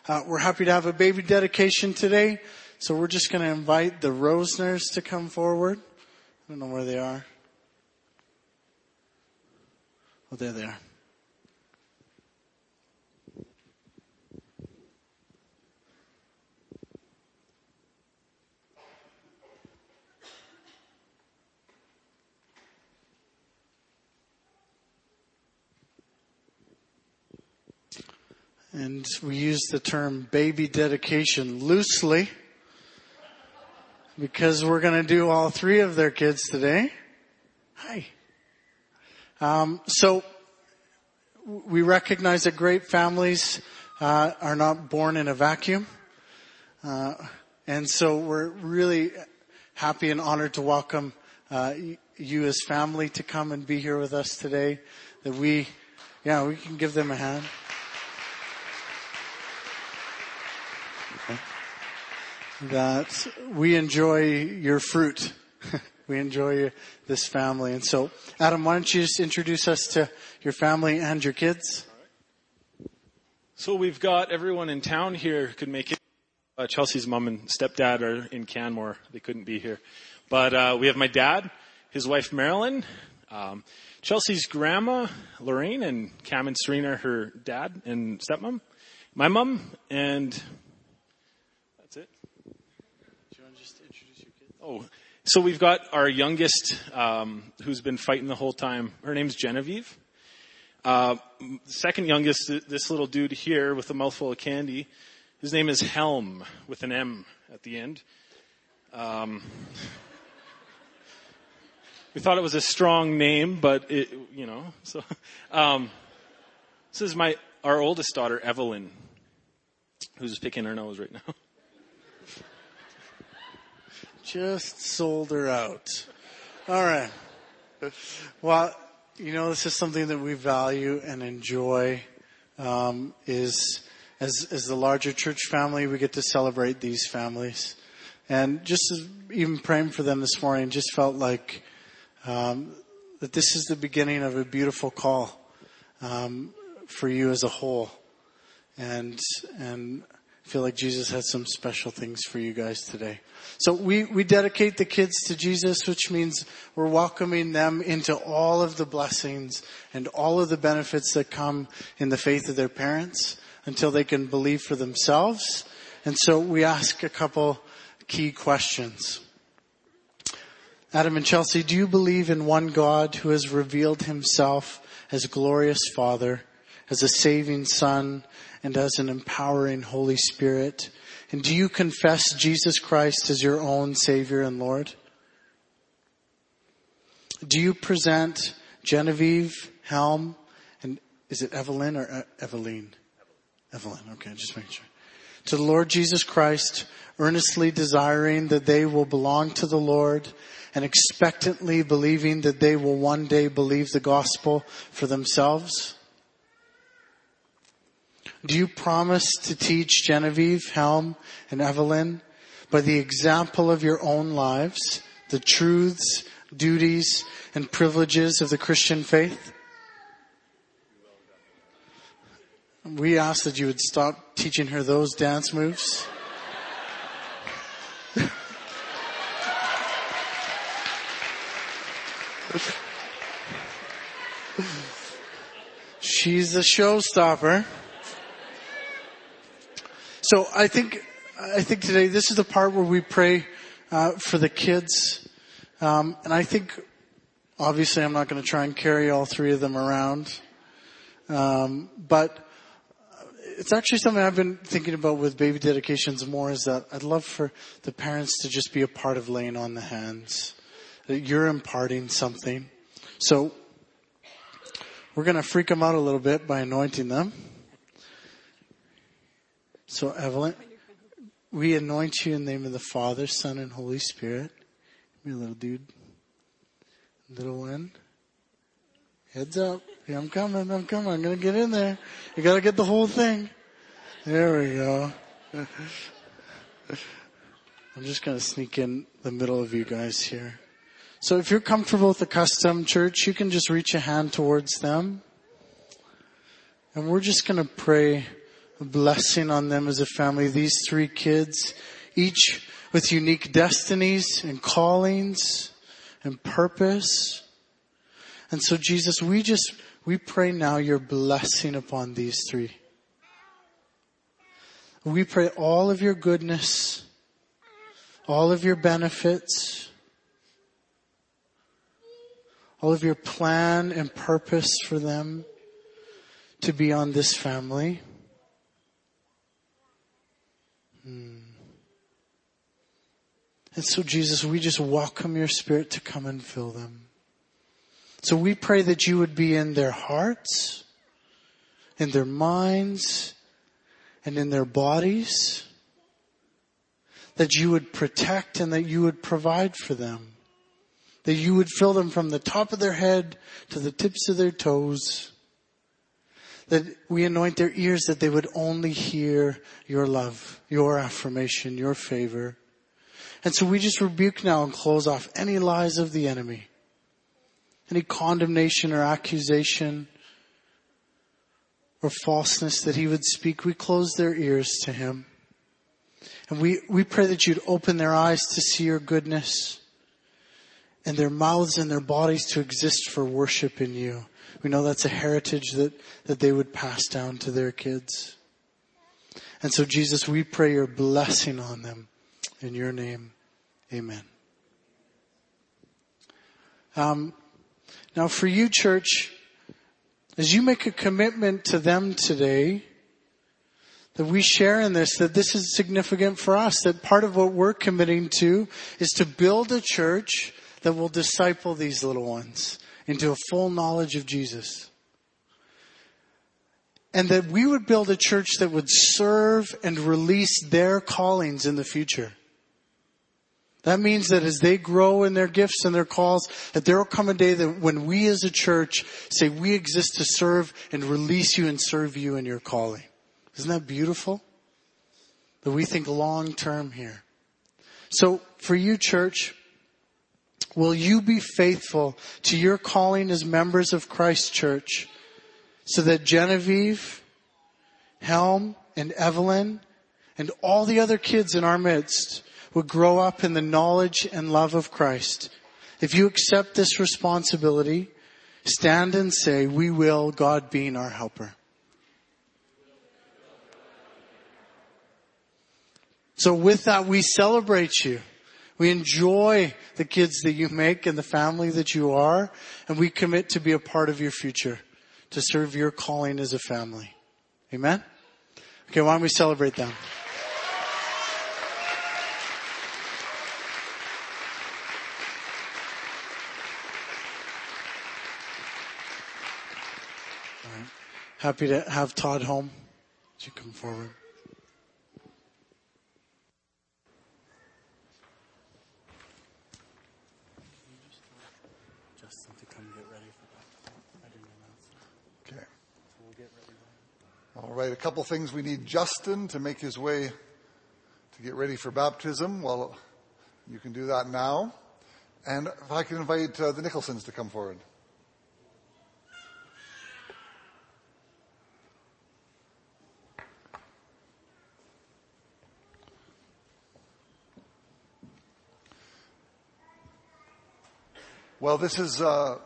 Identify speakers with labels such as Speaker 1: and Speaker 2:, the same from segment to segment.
Speaker 1: We're happy to have a baby dedication today. So we're just going to invite the Rosners to come forward. I don't know where they are. Oh, there they are. And we use the term baby dedication loosely because we're going to do all three of their kids today. Hi. So we recognize that great families are not born in a vacuum. And so we're really happy and honored to welcome you as family to come and be here with us today. That we can give them a hand. That we enjoy your fruit. We enjoy this family. And so, Adam, why don't you just introduce us to your family and your kids?
Speaker 2: So we've got everyone in town here who could make it. Chelsea's mom and stepdad are in Canmore. They couldn't be here. But we have my dad, his wife Marilyn, Chelsea's grandma Lorraine, and Cam and Serena, her dad and stepmom, my mom, and that's it.
Speaker 1: Do you want to just introduce your kids?
Speaker 2: Oh, so we've got our youngest, who's been fighting the whole time. Her name's Genevieve. Second youngest, this little dude here with a mouthful of candy. His name is Helm with an M at the end. We thought it was a strong name, but so, this is our oldest daughter, Evelyn, who's picking her nose right now.
Speaker 1: Just sold her out. All right. Well, this is something that we value and enjoy, is as the larger church family, we get to celebrate these families. And just even praying for them this morning, just felt like, that this is the beginning of a beautiful call, for you as a whole. And I feel like Jesus has some special things for you guys today. So we dedicate the kids to Jesus, which means we're welcoming them into all of the blessings and all of the benefits that come in the faith of their parents until they can believe for themselves. And so we ask a couple key questions. Adam and Chelsea, do you believe in one God who has revealed himself as a glorious Father, as a saving Son, and as an empowering Holy Spirit? And do you confess Jesus Christ as your own Savior and Lord? Do you present Genevieve, Helm, and is it Evelyn or Eveline? Evelyn, okay, just making sure. To the Lord Jesus Christ, earnestly desiring that they will belong to the Lord and expectantly believing that they will one day believe the gospel for themselves? Do you promise to teach Genevieve, Helm, and Evelyn by the example of your own lives the truths, duties, and privileges of the Christian faith? We ask that you would stop teaching her those dance moves. She's a showstopper. So I think today this is the part where we pray for the kids. And I think, obviously I'm not going to try and carry all three of them around. But it's actually something I've been thinking about with baby dedications more, is that I'd love for the parents to just be a part of laying on the hands. That you're imparting something. So we're going to freak them out a little bit by anointing them. So Evelyn, we anoint you in the name of the Father, Son, and Holy Spirit. Give me a little dude. Little one. Heads up. Yeah, I'm coming. I'm going to get in there. You got to get the whole thing. There we go. I'm just going to sneak in the middle of you guys here. So if you're comfortable with the custom, church, you can just reach a hand towards them. And we're just going to pray a blessing on them as a family. These 3 kids, each with unique destinies and callings and purpose. And so Jesus, we pray now your blessing upon these 3. We pray all of your goodness, all of your benefits, all of your plan and purpose for them to be on this family. And so Jesus, we just welcome your Spirit to come and fill them. So we pray that you would be in their hearts, in their minds, and in their bodies. That you would protect and that you would provide for them. That you would fill them from the top of their head to the tips of their toes. That we anoint their ears that they would only hear your love, your affirmation, your favor. And so we just rebuke now and close off any lies of the enemy. Any condemnation or accusation or falseness that he would speak. We close their ears to him. And we pray that you'd open their eyes to see your goodness and their mouths and their bodies to exist for worship in you. We know that's a heritage that they would pass down to their kids. And so Jesus, we pray your blessing on them. In your name, amen. Now for you, church, as you make a commitment to them today, that we share in this, that this is significant for us, that part of what we're committing to is to build a church that will disciple these little ones into a full knowledge of Jesus. And that we would build a church that would serve and release their callings in the future. That means that as they grow in their gifts and their calls, that there will come a day that when we as a church say we exist to serve and release you and serve you in your calling. Isn't that beautiful? That we think long term here. So for you, church, will you be faithful to your calling as members of Christ Church so that Genevieve, Helm, and Evelyn, and all the other kids in our midst would grow up in the knowledge and love of Christ? If you accept this responsibility, stand and say, we will, God being our helper. So with that, we celebrate you. We enjoy the kids that you make and the family that you are, and we commit to be a part of your future, to serve your calling as a family. Amen? Okay, why don't we celebrate them? All right. Happy to have Todd home. Would you come forward?
Speaker 3: All right, a couple things. We need Justin to make his way to get ready for baptism. Well, you can do that now. And if I can invite the Nicholsons to come forward. Well, this is a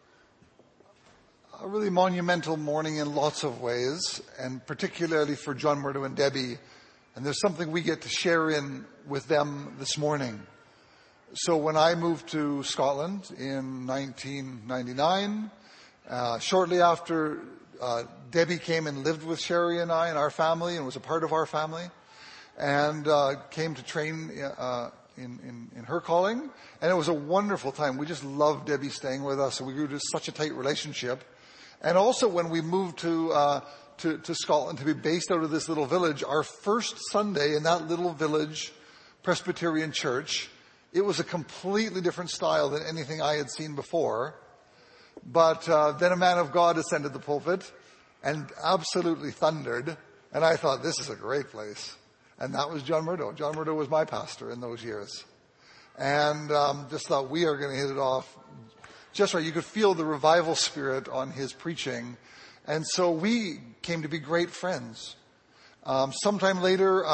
Speaker 3: really monumental morning in lots of ways, and particularly for John Murdo and Debbie. And there's something we get to share in with them this morning. So when I moved to Scotland in 1999, shortly after Debbie came and lived with Sherry and I and our family and was a part of our family, and came to train in her calling. And it was a wonderful time. We just loved Debbie staying with us, and we grew to such a tight relationship. And also when we moved to Scotland to be based out of this little village, our first Sunday in that little village Presbyterian church, it was a completely different style than anything I had seen before. But then a man of God ascended the pulpit and absolutely thundered. And I thought, this is a great place. And that was John Murdo. John Murdo was my pastor in those years. And just thought, we are going to hit it off just right. You could feel the revival spirit on his preaching. And so we came to be great friends. Sometime later,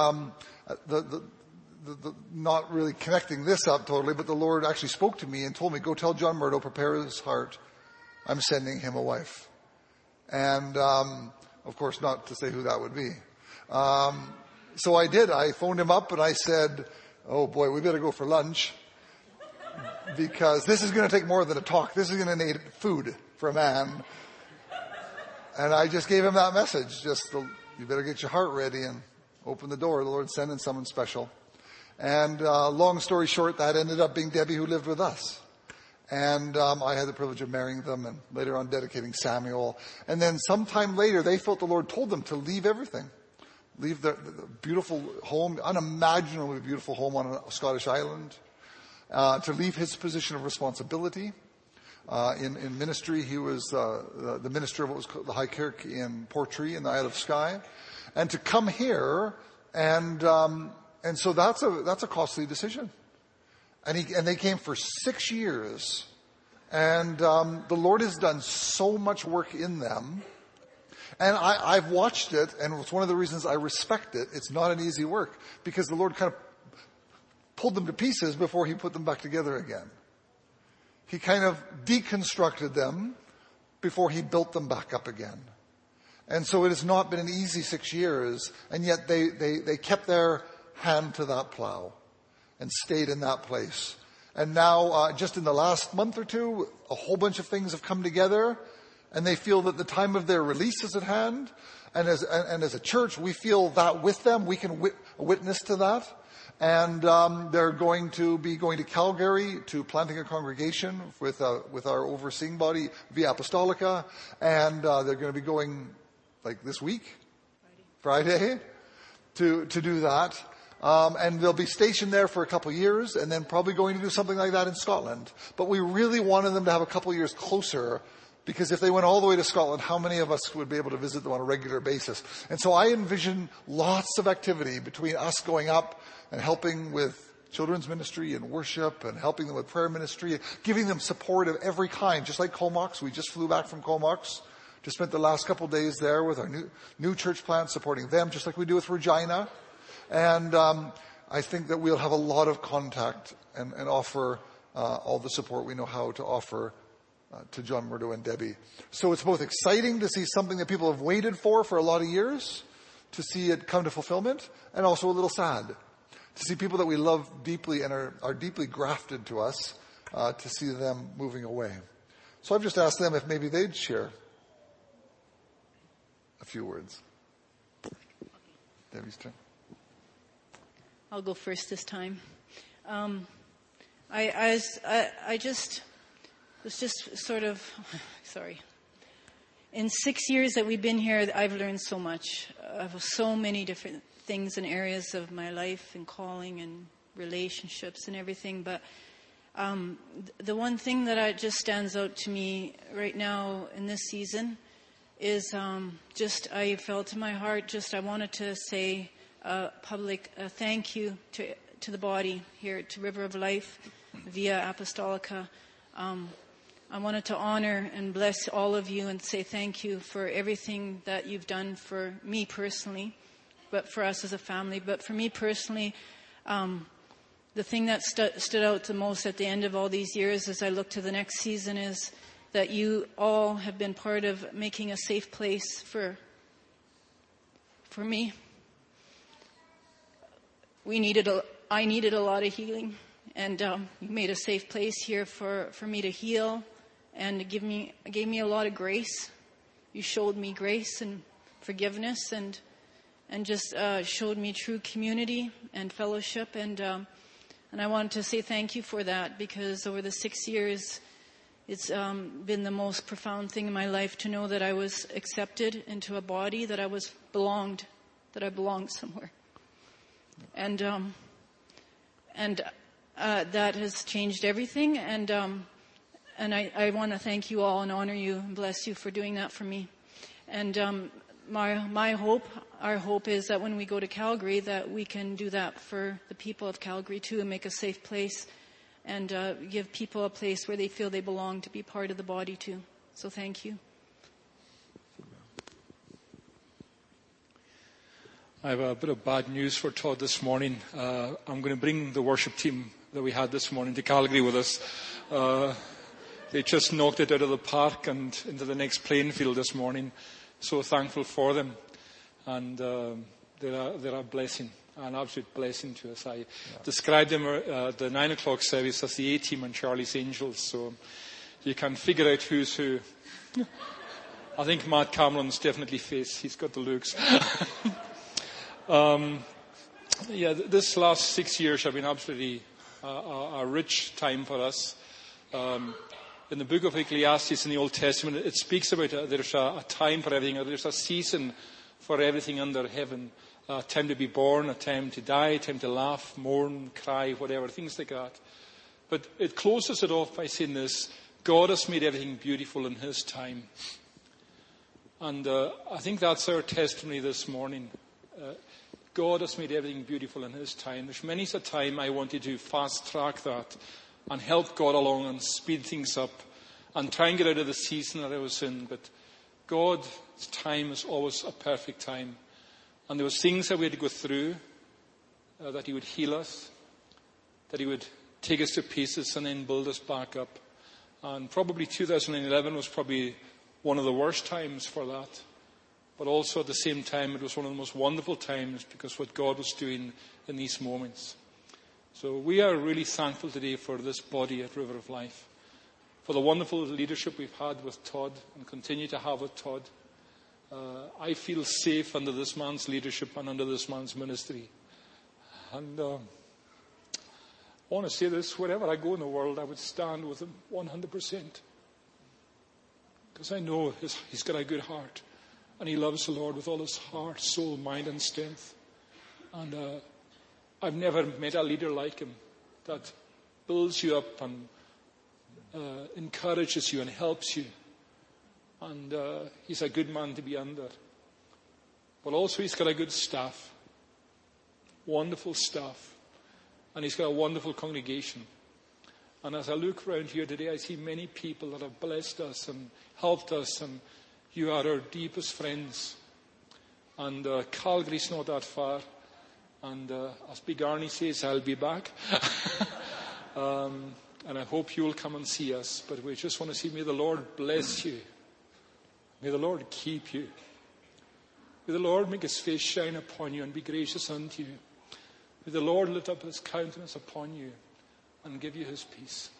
Speaker 3: not really connecting this up totally, but the Lord actually spoke to me and told me, go tell John Murdo, prepare his heart. I'm sending him a wife. And, of course, not to say who that would be. So I did. I phoned him up and I said, oh boy, we better go for lunch. Because this is going to take more than a talk. This is going to need food for a man. And I just gave him that message. You better get your heart ready and open the door. The Lord's sending someone special. And long story short, that ended up being Debbie, who lived with us. And I had the privilege of marrying them and later on dedicating Samuel. And then sometime later, they felt the Lord told them to leave everything. Leave the beautiful home, unimaginably beautiful home on a Scottish island. To leave his position of responsibility. In ministry, he was the minister of what was called the High Kirk in Portree in the Isle of Skye. And to come here, and so that's a costly decision. And they came for 6 years. And the Lord has done so much work in them. And I've watched it, and it's one of the reasons I respect it. It's not an easy work, because the Lord kind of pulled them to pieces before he put them back together again. He kind of deconstructed them before he built them back up again. And so it has not been an easy 6 years, and yet they kept their hand to that plow and stayed in that place. And now, just in the last month or two, a whole bunch of things have come together, and they feel that the time of their release is at hand. And as a church, we feel that with them, we can witness to that. And they're going to be going to Calgary to planting a congregation with our overseeing body, Via Apostolica. And they're going to be going like this week, Friday, to do that. And they'll be stationed there for a couple of years and then probably going to do something like that in Scotland. But we really wanted them to have a couple of years closer, because if they went all the way to Scotland, how many of us would be able to visit them on a regular basis? And so I envision lots of activity between us going up and helping with children's ministry and worship and helping them with prayer ministry, giving them support of every kind, just like Comox. We just flew back from Comox. Just spent the last couple of days there with our new church plant, supporting them, just like we do with Regina. And I think that we'll have a lot of contact and offer all the support we know how to offer to John Murdo and Debbie. So it's both exciting to see something that people have waited for a lot of years, to see it come to fulfillment, and also a little sad to see people that we love deeply and are deeply grafted to us, to see them moving away. So I've just asked them if maybe they'd share a few words. Debbie's turn.
Speaker 4: I'll go first this time. I just was just sort of, sorry. In 6 years that we've been here, I've learned so much of so many different things and areas of my life and calling and relationships and everything. But the one thing that just stands out to me right now in this season is I felt in my heart, I wanted to say public thank you to the body here, to River of Life, Via Apostolica. I wanted to honor and bless all of you and say thank you for everything that you've done for me personally, but for us as a family. But for me personally, the thing that stood out the most at the end of all these years as I look to the next season is that you all have been part of making a safe place for me. I needed a lot of healing, and you made a safe place here for me to heal, and gave me a lot of grace. You showed me grace and forgiveness, and just showed me true community and fellowship, and I wanted to say thank you for that, because over the 6 years, it's been the most profound thing in my life to know that I was accepted into a body, that I belonged somewhere. And that has changed everything. And I want to thank you all and honor you and bless you for doing that for me. And our hope is that when we go to Calgary, that we can do that for the people of Calgary too, and make a safe place, and give people a place where they feel they belong to be part of the body too. So thank you.
Speaker 5: I have a bit of bad news for Todd this morning. I'm going to bring the worship team that we had this morning to Calgary with us. They just knocked it out of the park and into the next playing field this morning. So thankful for them. And they're a blessing, an absolute blessing to us. I described them the 9 o'clock service as the A-team and Charlie's Angels. So you can figure out who's who. I think Matt Cameron's definitely face. He's got the looks. This last 6 years have been absolutely a rich time for us. In the book of Ecclesiastes in the Old Testament, it speaks about there's a time for everything. There's a season for everything under heaven. A time to be born, a time to die, a time to laugh, mourn, cry, whatever, things like that. But it closes it off by saying this: God has made everything beautiful in His time. And I think that's our testimony this morning. God has made everything beautiful in His time. There's many a time I wanted to fast track that and help God along and speed things up and try and get out of the season that I was in. But God's time is always a perfect time. And there was things that we had to go through, that He would heal us, that He would take us to pieces and then build us back up. And probably 2011 was probably one of the worst times for that. But also at the same time, it was one of the most wonderful times because what God was doing in these moments. So we are really thankful today for this body at River of Life, for the wonderful leadership we've had with Todd and continue to have with Todd. I feel safe under this man's leadership and under this man's ministry. And I want to say this: wherever I go in the world, I would stand with him 100%. Because I know he's got a good heart. And he loves the Lord with all his heart, soul, mind and strength. And I've never met a leader like him that builds you up and encourages you and helps you. And he's a good man to be under. But also he's got a good staff. Wonderful staff. And he's got a wonderful congregation. And as I look around here today, I see many people that have blessed us and helped us, and you are our deepest friends. And Calgary's not that far. And as Big Arnie says, I'll be back. And I hope you'll come and see us. But we just want to say, may the Lord bless you. May the Lord keep you. May the Lord make His face shine upon you and be gracious unto you. May the Lord lift up His countenance upon you and give you His peace.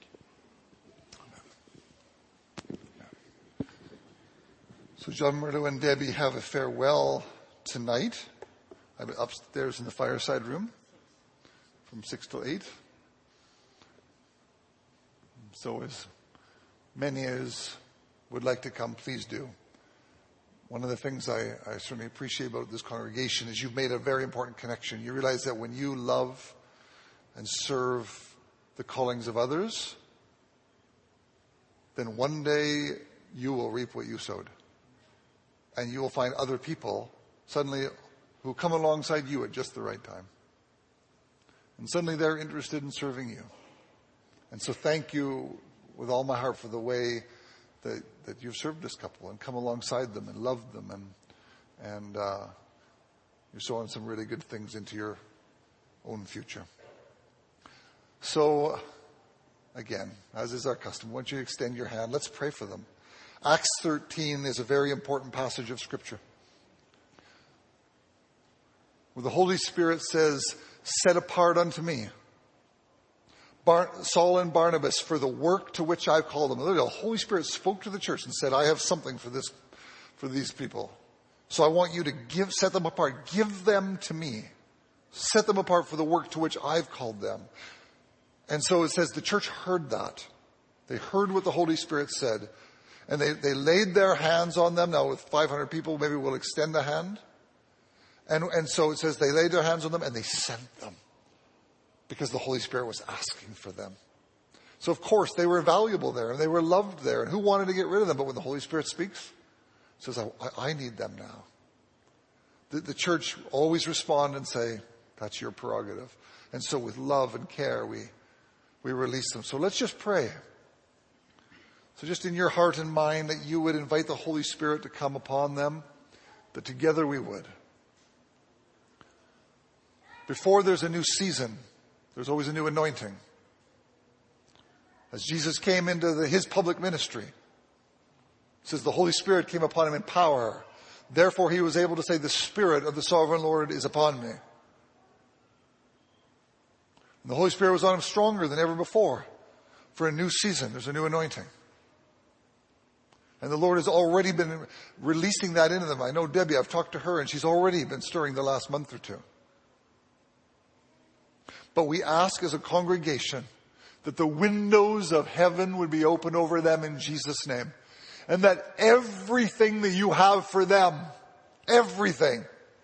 Speaker 3: So John Murdo and Debbie have a farewell tonight. I'm upstairs in the fireside room from 6 till 8. So as many as would like to come, please do. One of the things I certainly appreciate about this congregation is you've made a very important connection. You realize that when you love and serve the callings of others, then one day you will reap what you sowed. And you will find other people suddenly who come alongside you at just the right time. And suddenly they're interested in serving you. And so thank you with all my heart for the way that you've served this couple and come alongside them and loved them. And you're sowing some really good things into your own future. So, again, as is our custom, why don't you extend your hand? Let's pray for them. Acts 13 is a very important passage of Scripture, where the Holy Spirit says, set apart unto me Saul and Barnabas for the work to which I've called them. The Holy Spirit spoke to the church and said, I have something for these people. So I want you to set them apart. Give them to me. Set them apart for the work to which I've called them. And so it says the church heard that. They heard what the Holy Spirit said. And they laid their hands on them. Now with 500 people, maybe we'll extend a hand. And so it says they laid their hands on them and they sent them. Because the Holy Spirit was asking for them. So of course they were valuable there and they were loved there. And who wanted to get rid of them? But when the Holy Spirit speaks, it says, I need them now. The church always respond and say, that's your prerogative. And so with love and care, we release them. So let's just pray. So just in your heart and mind that you would invite the Holy Spirit to come upon them, that together we would. Before there's a new season, there's always a new anointing. As Jesus came into his public ministry, it says the Holy Spirit came upon him in power. Therefore he was able to say, the Spirit of the Sovereign Lord is upon me. And the Holy Spirit was on him stronger than ever before. For a new season, there's a new anointing. And the Lord has already been releasing that into them. I know Debbie, I've talked to her, and she's already been stirring the last month or two. But we ask as a congregation that the windows of heaven would be open over them in Jesus' name. And that everything that you have for them, everything,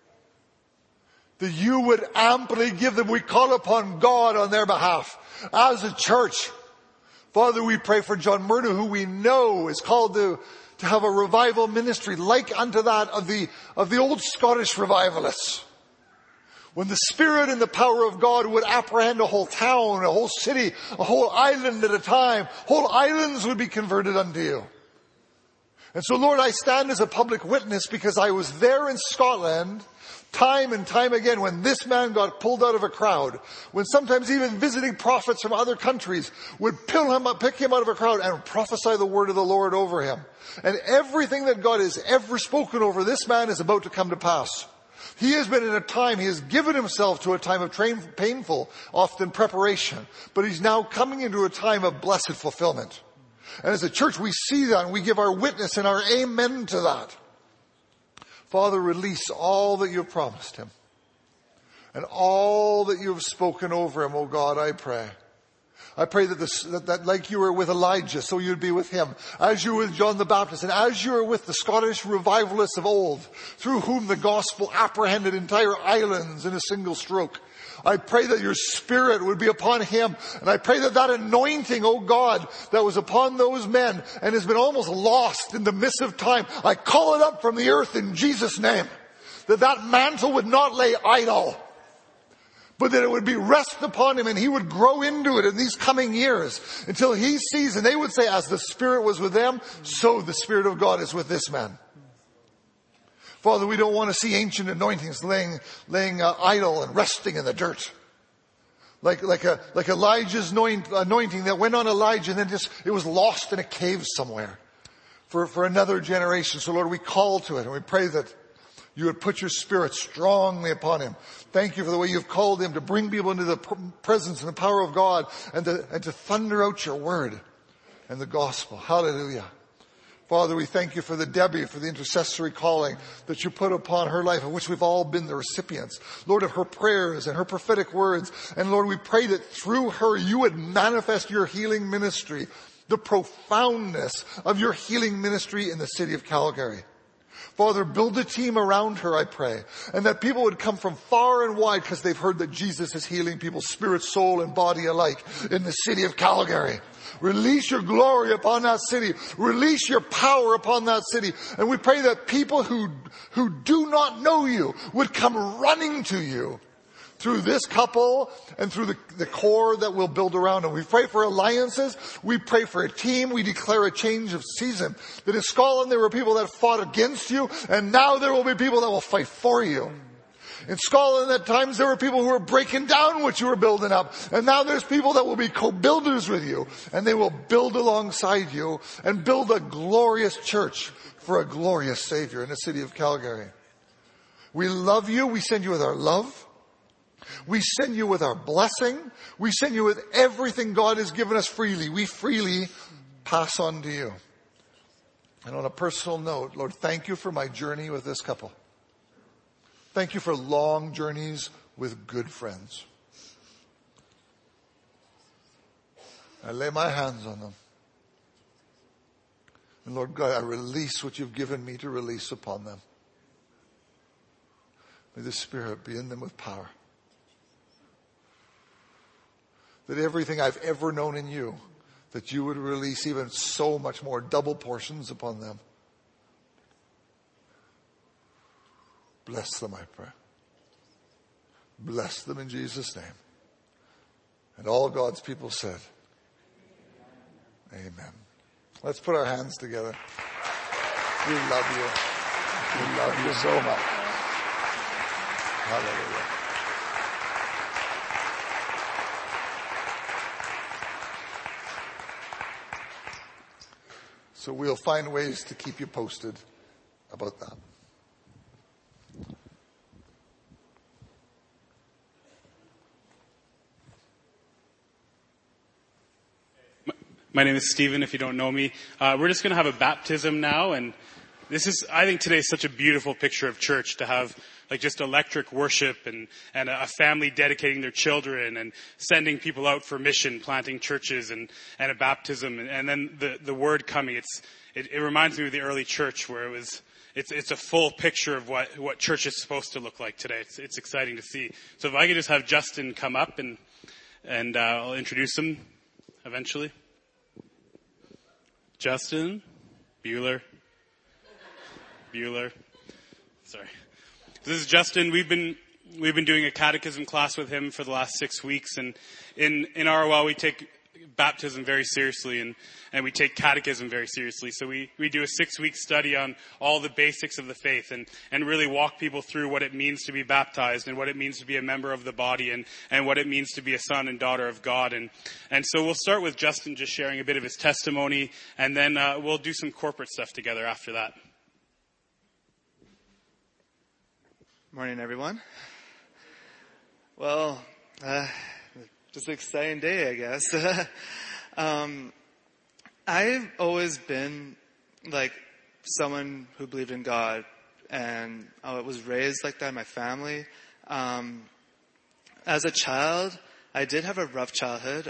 Speaker 3: that you would amply give them. We call upon God on their behalf as a church. Father, we pray for John Murdo, who we know is called to have a revival ministry like unto that of the old Scottish revivalists. When the Spirit and the power of God would apprehend a whole town, a whole city, a whole island at a time, whole islands would be converted unto you. And so, Lord, I stand as a public witness because I was there in Scotland time and time again when this man got pulled out of a crowd, when sometimes even visiting prophets from other countries would pick him out of a crowd and prophesy the word of the Lord over him. And everything that God has ever spoken over this man is about to come to pass. He has been in a time, he has given himself to a time of painful, often preparation, but he's now coming into a time of blessed fulfillment. And as a church, we see that and we give our witness and our amen to that. Father, release all that you have promised him and all that you have spoken over him, oh God, I pray. I pray that like you were with Elijah, so you'd be with him. As you were with John the Baptist, and as you were with the Scottish revivalists of old, through whom the gospel apprehended entire islands in a single stroke. I pray that your Spirit would be upon him. And I pray that anointing, oh God, that was upon those men and has been almost lost in the mist of time, I call it up from the earth in Jesus' name. That mantle would not lay idle, but that it would be rest upon him and he would grow into it in these coming years until he sees, and they would say, as the Spirit was with them, so the Spirit of God is with this man. Father, we don't want to see ancient anointings laying idle and resting in the dirt. Like Elijah's anointing that went on Elijah and then it was lost in a cave somewhere for another generation. So Lord, we call to it and we pray that you would put your Spirit strongly upon him. Thank you for the way you've called him to bring people into the presence and the power of God and to thunder out your word and the gospel. Hallelujah. Father, we thank you for the Debbie, for the intercessory calling that you put upon her life, of which we've all been the recipients. Lord, of her prayers and her prophetic words. And Lord, we pray that through her you would manifest your healing ministry, the profoundness of your healing ministry in the city of Calgary. Father, build a team around her, I pray, and that people would come from far and wide because they've heard that Jesus is healing people's spirit, soul, and body alike in the city of Calgary. Release your glory upon that city. Release your power upon that city. And we pray that people who do not know you would come running to you through this couple and through the core that we'll build around them. We pray for alliances. We pray for a team. We declare a change of season. That in Scotland there were people that fought against you, and now there will be people that will fight for you. In Scotland at times there were people who were breaking down what you were building up. And now there's people that will be co-builders with you. And they will build alongside you and build a glorious church for a glorious Savior in the city of Calgary. We love you. We send you with our love. We send you with our blessing. We send you with everything God has given us freely. We freely pass on to you. And on a personal note, Lord, thank you for my journey with this couple. Thank you for long journeys with good friends. I lay my hands on them. And Lord God, I release what you've given me to release upon them. May the Spirit be in them with power. That everything I've ever known in you, that you would release even so much more, double portions upon them. Bless them, I pray. Bless them in Jesus' name. And all God's people said, amen. Let's put our hands together. We love you. We love you so much. Hallelujah. So we'll find ways to keep you posted about that.
Speaker 6: My name is Stephen, if you don't know me. We're just going to have a baptism now, and I think today is such a beautiful picture of church, to have like just electric worship and a family dedicating their children and sending people out for mission, planting churches and a baptism, and then the word coming. It reminds me of the early church, where it's a full picture of what church is supposed to look like today. It's exciting to see. So if I could just have Justin come up and I'll introduce him eventually. Justin Bueller. Sorry. This is Justin. We've been doing a catechism class with him for the last 6 weeks, and in ROL we take baptism very seriously and we take catechism very seriously. So we do a 6-week study on all the basics of the faith and really walk people through what it means to be baptized and what it means to be a member of the body and what it means to be a son and daughter of God. And so we'll start with Justin just sharing a bit of his testimony, and then we'll do some corporate stuff together after that.
Speaker 7: Morning, everyone. Well, just an exciting day, I guess. I've always been like someone who believed in God, and I was raised like that in my family. As a child, I did have a rough childhood.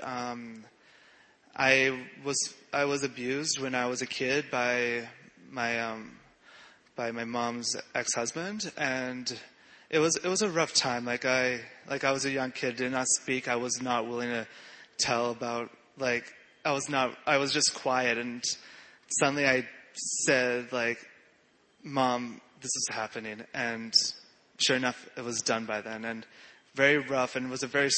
Speaker 7: I was abused when I was a kid by my mom's ex-husband, and it was a rough time. Like I was a young kid, did not speak. I was not willing to tell about, I was just quiet, and suddenly I said, Mom, this is happening. And sure enough, it was done by then. And very rough, and it was a very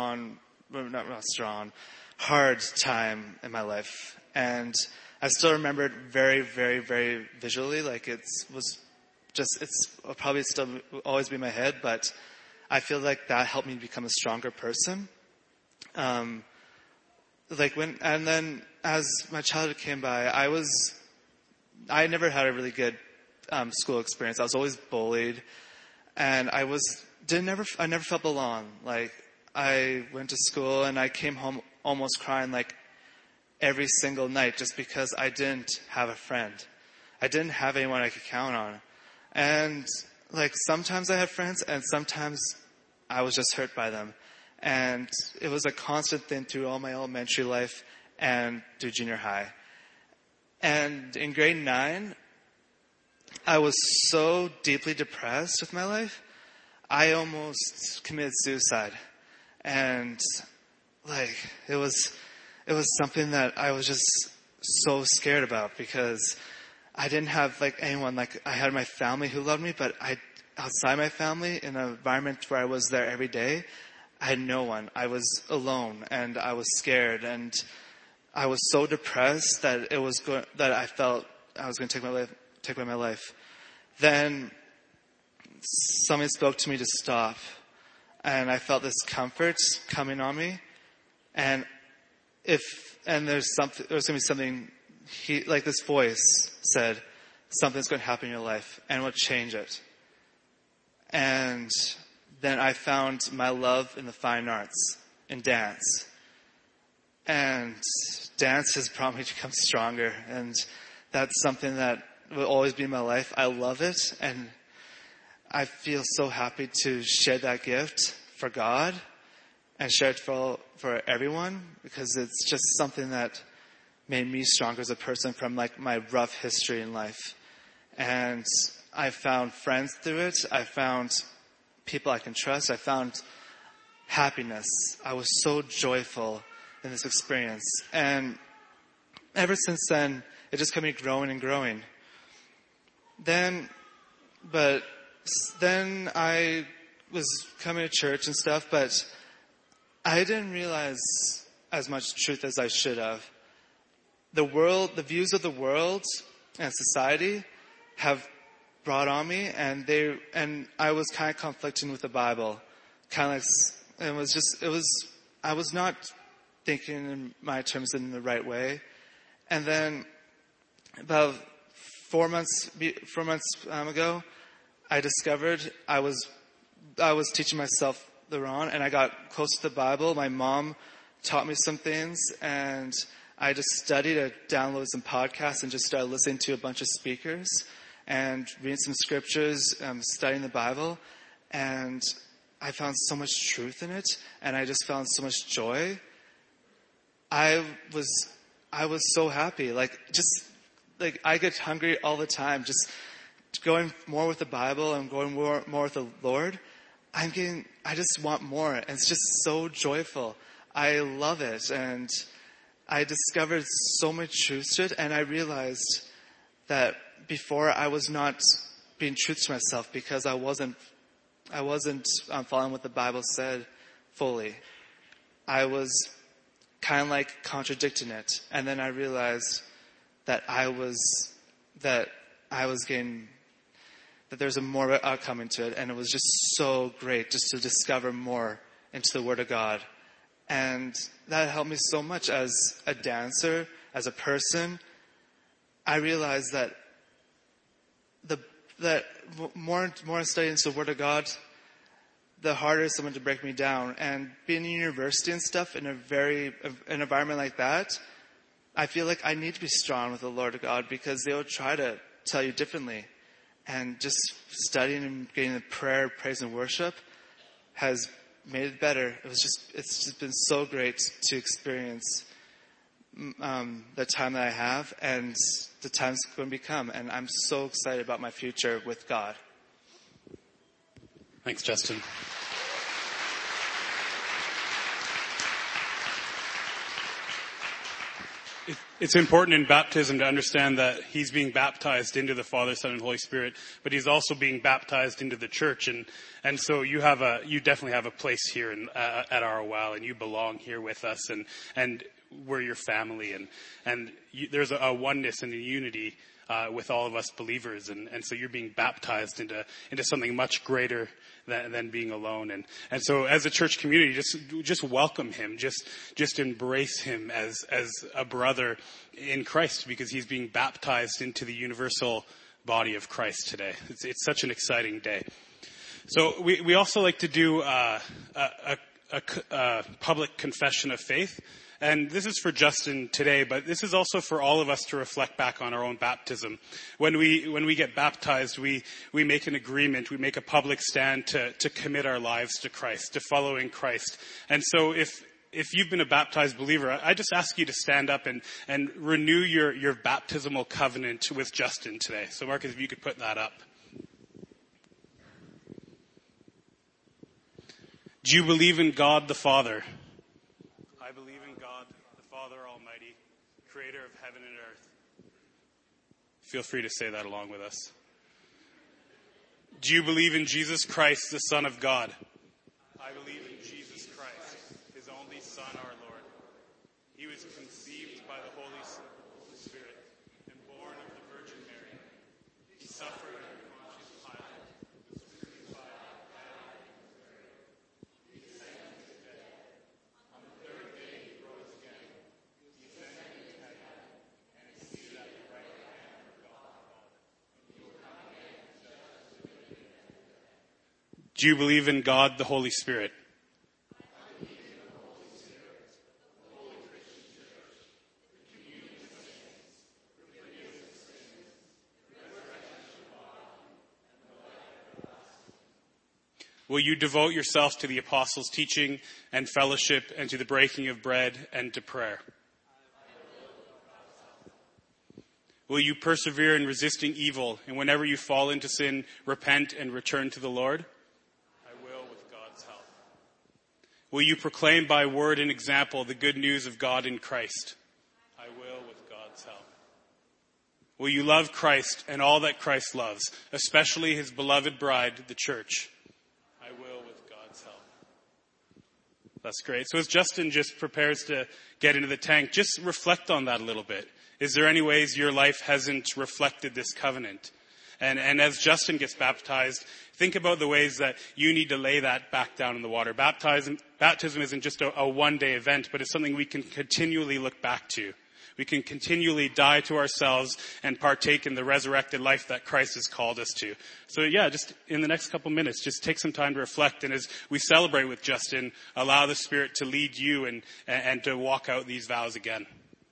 Speaker 7: hard time in my life. And I still remember it very, very, very visually. It's probably still always be in my head, but I feel like that helped me become a stronger person. And then as my childhood came by, I never had a really good school experience. I was always bullied, and I never felt belong. I went to school and I came home almost crying every single night, just because I didn't have a friend. I didn't have anyone I could count on. And sometimes I had friends, and sometimes I was just hurt by them. And it was a constant thing through all my elementary life and through junior high. And in grade 9, I was so deeply depressed with my life, I almost committed suicide. And it was something that I was just so scared about, because I didn't have anyone. I had my family who loved me, but outside my family, in an environment where I was there every day, I had no one. I was alone, and I was scared, and I was so depressed that I felt I was going to take away my life. Then somebody spoke to me to stop, and I felt this comfort coming on me, and there's going to be something. This voice said, something's going to happen in your life, and will change it. And then I found my love in the fine arts, in dance. And dance has brought me to become stronger, and that's something that will always be in my life. I love it, and I feel so happy to share that gift for God and share it for everyone, because it's just something that made me stronger as a person from my rough history in life. And I found friends through it. I found people I can trust. I found happiness. I was so joyful in this experience. And ever since then, it just kept me growing and growing. Then I was coming to church and stuff, but I didn't realize as much truth as I should have. The views of the world and society have brought on me, and I was kind of conflicting with the Bible. I was not thinking in my terms in the right way. And then about 4 months ago, I discovered I was teaching myself the wrong, and I got close to the Bible. My mom taught me some things, and I just studied. I downloaded some podcasts and just started listening to a bunch of speakers and reading some scriptures, studying the Bible, and I found so much truth in it, and I just found so much joy. I was so happy. I get hungry all the time, just going more with the Bible and going more with the Lord. I just want more, and it's just so joyful. I love it, and I discovered so much truth to it, and I realized that before I was not being true to myself because I wasn't following what the Bible said fully. I was kind of like contradicting it, and then I realized that there's a more outcome into it, and it was just so great just to discover more into the Word of God. And that helped me so much as a dancer, as a person. I realized that that more I study into the Word of God, the harder it's going to break me down. And being in university and stuff in an environment like that, I feel like I need to be strong with the Lord of God because they will try to tell you differently. And just studying and getting the prayer, praise, and worship has made it better. It's just been so great to experience the time that I have and the time's going to become. And I'm so excited about my future with God.
Speaker 6: Thanks, Justin. It's important in baptism to understand that he's being baptized into the Father, Son, and Holy Spirit, but he's also being baptized into the church. And so you definitely have a place here at ROL, and you belong here with us, and we're your family, and there's a oneness and a unity with all of us believers, and so you're being baptized into something much greater than being alone. And so as a church community, just welcome him, just embrace him as a brother in Christ, because he's being baptized into the universal body of Christ today. It's such an exciting day. So we also like to do a public confession of faith. And this is for Justin today, but this is also for all of us to reflect back on our own baptism. When we get baptized, we make an agreement, we make a public stand to commit our lives to Christ, to following Christ. And so if you've been a baptized believer, I just ask you to stand up and renew your baptismal covenant with Justin today. So Marcus, if you could put that up. Do you believe in God the Father? I believe in God the Father Almighty, creator of heaven and earth. Feel free to say that along with us. Do you believe in Jesus Christ, the Son of God? I believe in Jesus Christ, his only Son, our Lord. He was conceived by the Holy Spirit and born of the Virgin Mary. He suffered under Pontius Pilate, was crucified, died, he descended to death. On the third day he rose again. He ascended into heaven, and is seated at the right hand of God the Father. He will come again to judge the living and the dead. Do you believe in God the Holy Spirit? Will you devote yourself to the apostles' teaching and fellowship and to the breaking of bread and to prayer? Will you persevere in resisting evil, and whenever you fall into sin, repent and return to the Lord? I will, with God's help. Will you proclaim by word and example the good news of God in Christ? I will, with God's help. Will you love Christ and all that Christ loves, especially his beloved bride, the church? That's great. So as Justin just prepares to get into the tank, just reflect on that a little bit. Is there any ways your life hasn't reflected this covenant? And as Justin gets baptized, think about the ways that you need to lay that back down in the water. Baptism isn't just a one-day event, but it's something we can continually look back to. we can continually die to ourselves and partake in the resurrected life that Christ has called us to. So yeah, just in the next couple minutes, just take some time to reflect. And as we celebrate with Justin, allow the Spirit to lead you and to walk out these vows again.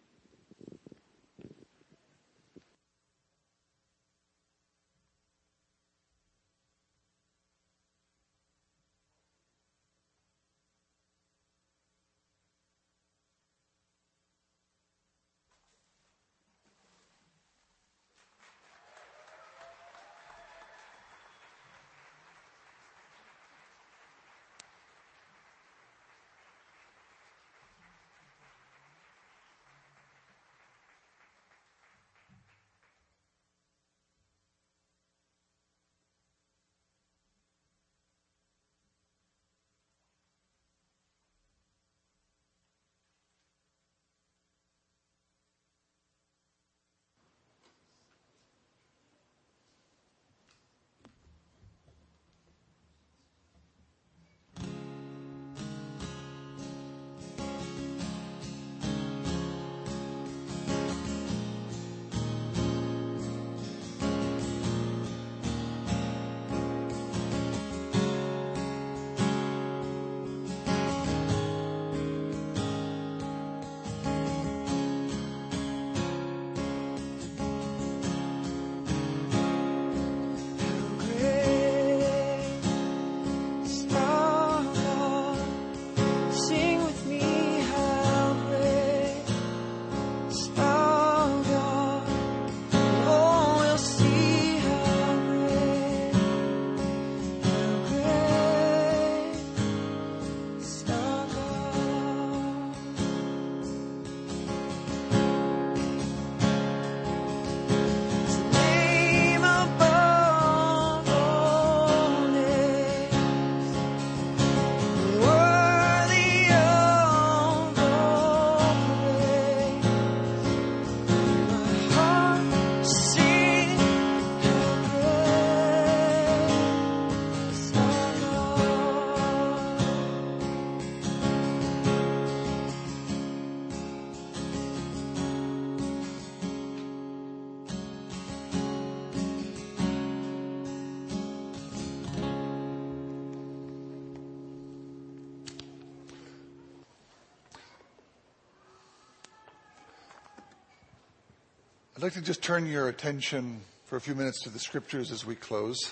Speaker 3: I'd like to just turn your attention for a few minutes to the scriptures as we close.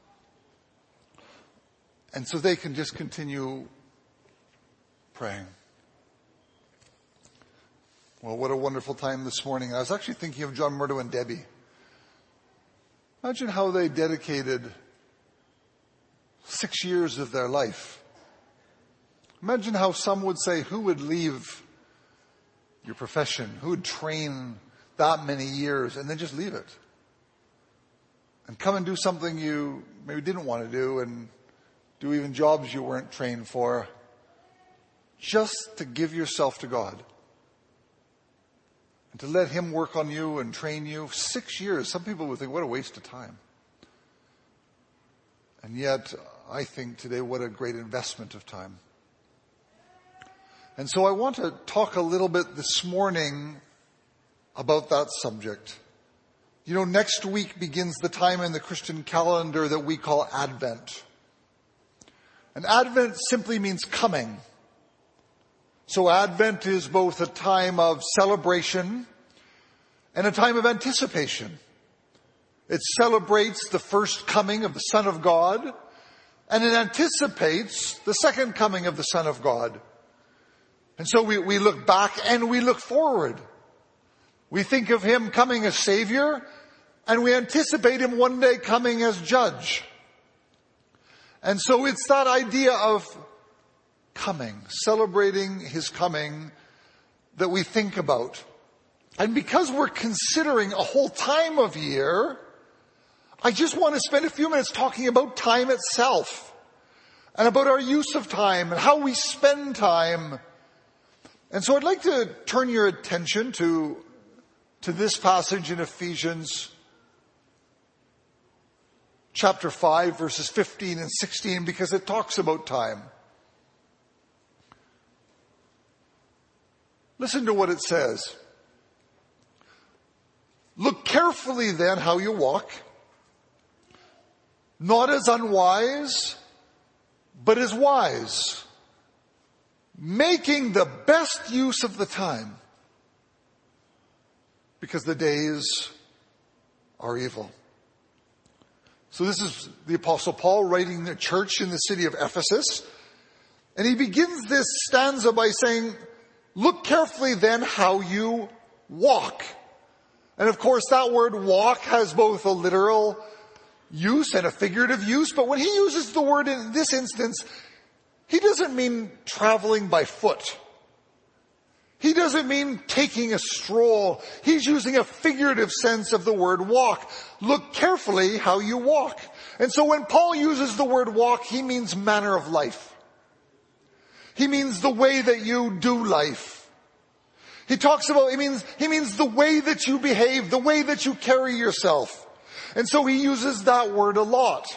Speaker 3: And so they can just continue praying. Well, what a wonderful time this morning. I was actually thinking of John Murdo and Debbie. Imagine how they dedicated 6 years of their life. Imagine how some would say, who would leave your profession? Who would train that many years and then just leave it? And come and do something you maybe didn't want to do and do even jobs you weren't trained for, just to give yourself to God. And to let Him work on you and train you. 6 years. Some people would think, what a waste of time. And yet, I think today, what a great investment of time. And so I want to talk a little bit this morning about that subject. You know, next week begins the time in the Christian calendar that we call Advent. And Advent simply means coming. So Advent is both a time of celebration and a time of anticipation. It celebrates the first coming of the Son of God, and it anticipates the second coming of the Son of God. And so we look back and we look forward. We think of Him coming as Savior, and we anticipate Him one day coming as Judge. And so it's that idea of coming, celebrating His coming, that we think about. And because we're considering a whole time of year, I just want to spend a few minutes talking about time itself, and about our use of time, and how we spend time. And so I'd like to turn your attention to this passage in Ephesians chapter 5, verses 15 and 16, because it talks about time. Listen to what it says. Look carefully then how you walk, not as unwise, but as wise, making the best use of the time, because the days are evil. So this is the Apostle Paul writing the church in the city of Ephesus. And he begins this stanza by saying, look carefully then how you walk. And of course that word walk has both a literal use and a figurative use. But when he uses the word in this instance, he doesn't mean traveling by foot. He doesn't mean taking a stroll. He's using a figurative sense of the word walk. Look carefully how you walk. And so when Paul uses the word walk, he means manner of life. He means the way that you do life. He means the way that you behave, the way that you carry yourself. And so he uses that word a lot.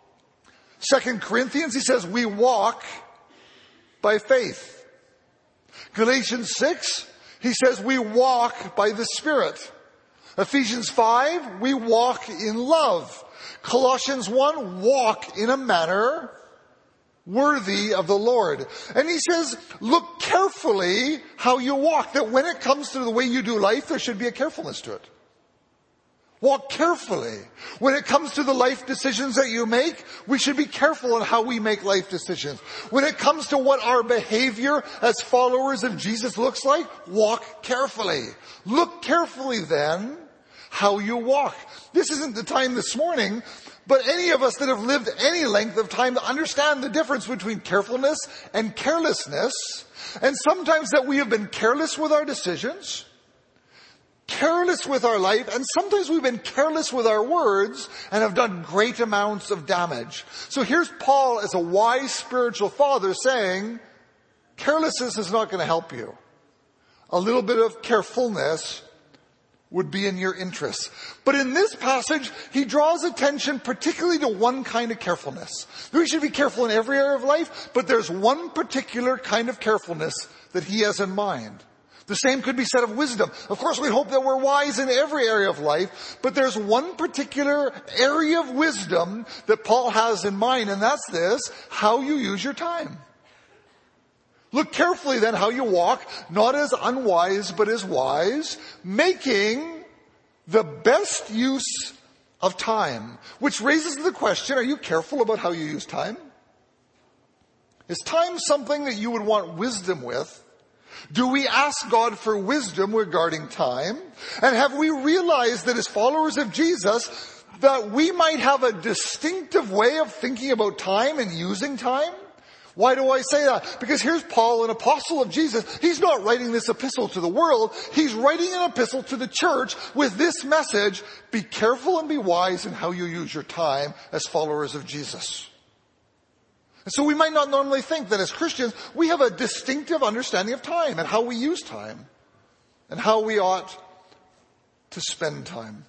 Speaker 3: 2 Corinthians, he says, we walk by faith. Galatians 6, he says we walk by the Spirit. Ephesians 5, we walk in love. Colossians 1, walk in a manner worthy of the Lord. And he says, look carefully how you walk. That when it comes to the way you do life, there should be a carefulness to it. Walk carefully. When it comes to the life decisions that you make, we should be careful in how we make life decisions. When it comes to what our behavior as followers of Jesus looks like, walk carefully. Look carefully then how you walk. This isn't the time this morning, but any of us that have lived any length of time to understand the difference between carefulness and carelessness, and sometimes that we have been careless with our decisions, careless with our life, and sometimes we've been careless with our words and have done great amounts of damage. So here's Paul as a wise spiritual father saying, carelessness is not going to help you. A little bit of carefulness would be in your interest. But in this passage, he draws attention particularly to one kind of carefulness. We should be careful in every area of life, but there's one particular kind of carefulness that he has in mind. The same could be said of wisdom. Of course, we hope that we're wise in every area of life, but there's one particular area of wisdom that Paul has in mind, and that's this: how you use your time. Look carefully then how you walk, not as unwise, but as wise, making the best use of time. Which raises the question, are you careful about how you use time? Is time something that you would want wisdom with? Do we ask God for wisdom regarding time? And have we realized that as followers of Jesus, that we might have a distinctive way of thinking about time and using time? Why do I say that? Because here's Paul, an apostle of Jesus. He's not writing this epistle to the world. He's writing an epistle to the church with this message: be careful and be wise in how you use your time as followers of Jesus. And so we might not normally think that as Christians, we have a distinctive understanding of time and how we use time and how we ought to spend time.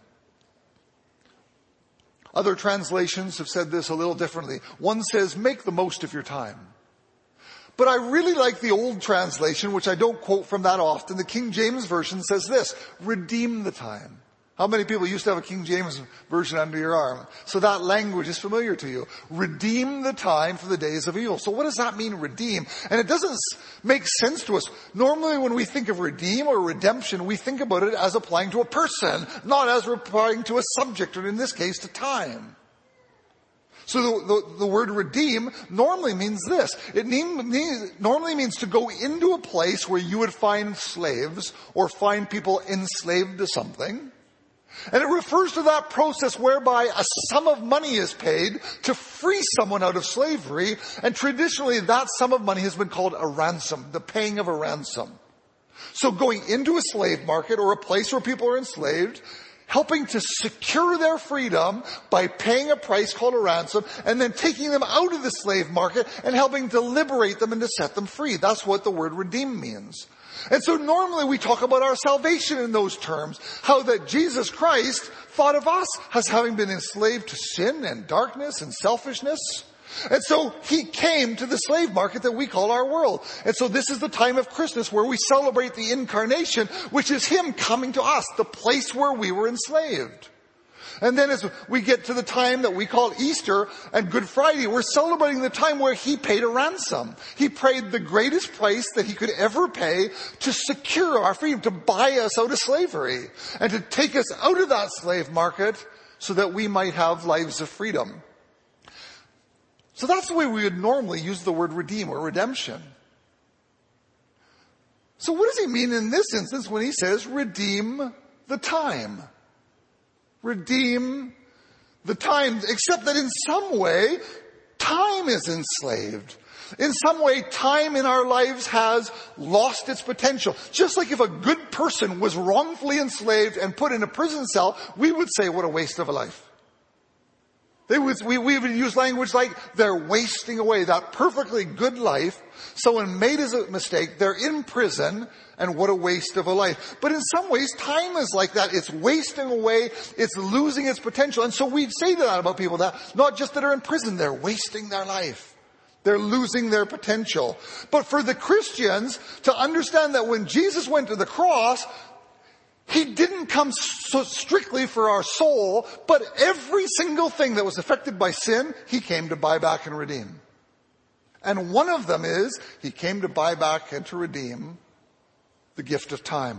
Speaker 3: Other translations have said this a little differently. One says, make the most of your time. But I really like the old translation, which I don't quote from that often. The King James Version says this: redeem the time. How many people used to have a King James Version under your arm? So that language is familiar to you. Redeem the time for the days of evil. So what does that mean, redeem? And it doesn't make sense to us. Normally when we think of redeem or redemption, we think about it as applying to a person, not as applying to a subject, or in this case, to time. So the word redeem normally means this. It normally means to go into a place where you would find slaves or find people enslaved to something. And it refers to that process whereby a sum of money is paid to free someone out of slavery. And traditionally that sum of money has been called a ransom, the paying of a ransom. So going into a slave market or a place where people are enslaved, helping to secure their freedom by paying a price called a ransom, and then taking them out of the slave market and helping to liberate them and to set them free. That's what the word redeem means. And so normally we talk about our salvation in those terms. How that Jesus Christ thought of us as having been enslaved to sin and darkness and selfishness. And so he came to the slave market that we call our world. And so this is the time of Christmas where we celebrate the incarnation, which is him coming to us, the place where we were enslaved. And then as we get to the time that we call Easter and Good Friday, we're celebrating the time where he paid a ransom. He paid the greatest price that he could ever pay to secure our freedom, to buy us out of slavery, and to take us out of that slave market so that we might have lives of freedom. So that's the way we would normally use the word redeem or redemption. So what does he mean in this instance when he says redeem the time? Redeem the time, except that in some way, time is enslaved. In some way, time in our lives has lost its potential. Just like if a good person was wrongfully enslaved and put in a prison cell, we would say, what a waste of a life. We would use language like, they're wasting away that perfectly good life. Someone made a mistake, they're in prison, and what a waste of a life. But in some ways, time is like that. It's wasting away, it's losing its potential. And so we say that about people, that not just that are in prison, they're wasting their life. They're losing their potential. But for the Christians to understand that when Jesus went to the cross, he didn't come so strictly for our soul, but every single thing that was affected by sin, he came to buy back and redeem. And one of them is, he came to buy back and to redeem the gift of time.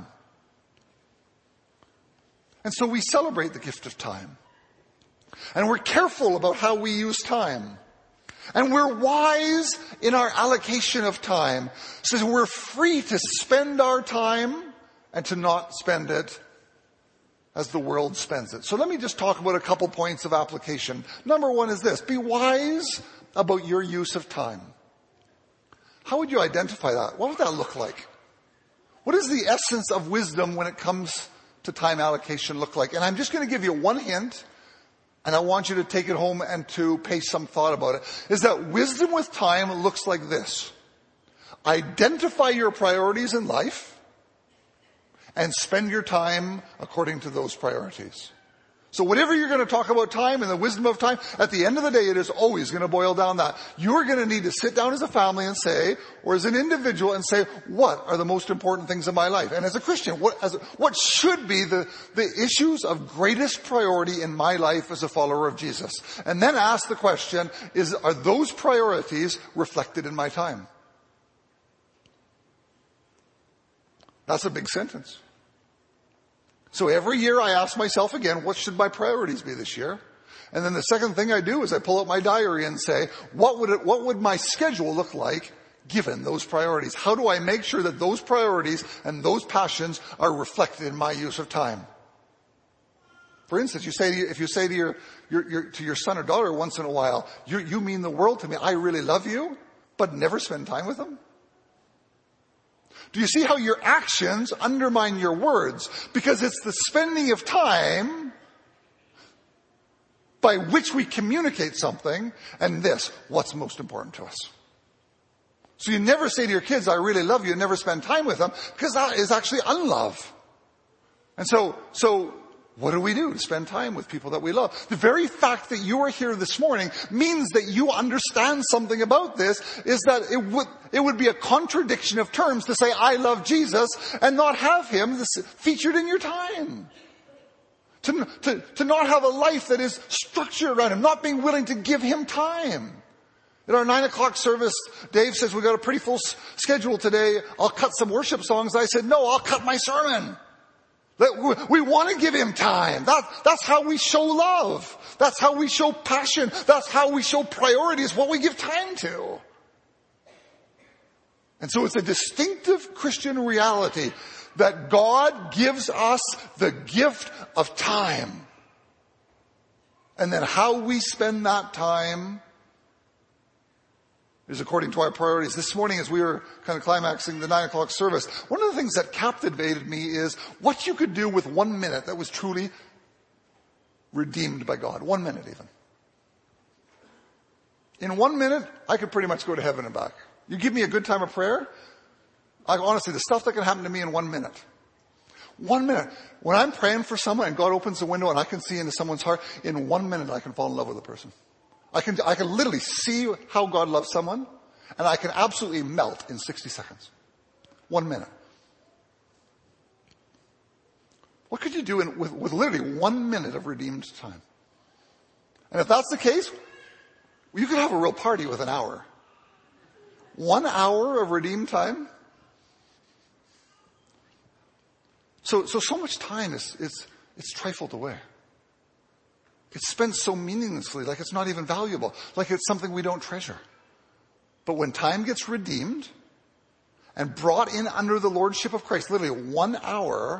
Speaker 3: And so we celebrate the gift of time. And we're careful about how we use time. And we're wise in our allocation of time. So we're free to spend our time and to not spend it as the world spends it. So let me just talk about a couple points of application. Number one is this: be wise about your use of time. How would you identify that? What would that look like? What is the essence of wisdom when it comes to time allocation look like? And I'm just going to give you one hint, and I want you to take it home and to pay some thought about it, is that wisdom with time looks like this. Identify your priorities in life and spend your time according to those priorities. So whatever you're going to talk about time and the wisdom of time, at the end of the day, it is always going to boil down that. You're going to need to sit down as a family and say, or as an individual and say, what are the most important things in my life? And as a Christian, what should be the issues of greatest priority in my life as a follower of Jesus? And then ask the question, are those priorities reflected in my time? That's a big sentence. So every year I ask myself again, what should my priorities be this year? And then the second thing I do is I pull out my diary and say, what would my schedule look like given those priorities? How do I make sure that those priorities and those passions are reflected in my use of time? For instance, if you say to your son or daughter once in a while, you mean the world to me, I really love you, but never spend time with them? Do you see how your actions undermine your words? Because it's the spending of time by which we communicate something, and this, what's most important to us. So you never say to your kids, I really love you, and never spend time with them, because that is actually unlove. And so what do we do to spend time with people that we love? The very fact that you are here this morning means that you understand something about this, is that it would be a contradiction of terms to say, I love Jesus, and not have him featured in your time. To not have a life that is structured around him, not being willing to give him time. In our 9 o'clock service, Dave says, we've got a pretty full schedule today. I'll cut some worship songs. I said, no, I'll cut my sermon. We want to give him time. That's how we show love. That's how we show passion. That's how we show priorities, what we give time to. And so it's a distinctive Christian reality that God gives us the gift of time. And then how we spend that time is according to our priorities. This morning, as we were kind of climaxing the 9 o'clock service, one of the things that captivated me is what you could do with 1 minute that was truly redeemed by God. 1 minute even. In 1 minute, I could pretty much go to heaven and back. You give me a good time of prayer, honestly, the stuff that can happen to me in 1 minute. 1 minute. When I'm praying for someone and God opens the window and I can see into someone's heart, in 1 minute I can fall in love with a person. I can literally see how God loves someone, and I can absolutely melt in 60 seconds. 1 minute. What could you do with literally 1 minute of redeemed time? And if that's the case, you could have a real party with an hour. 1 hour of redeemed time? So much time is trifled away. It's spent so meaninglessly, like it's not even valuable, like it's something we don't treasure. But when time gets redeemed and brought in under the lordship of Christ, literally 1 hour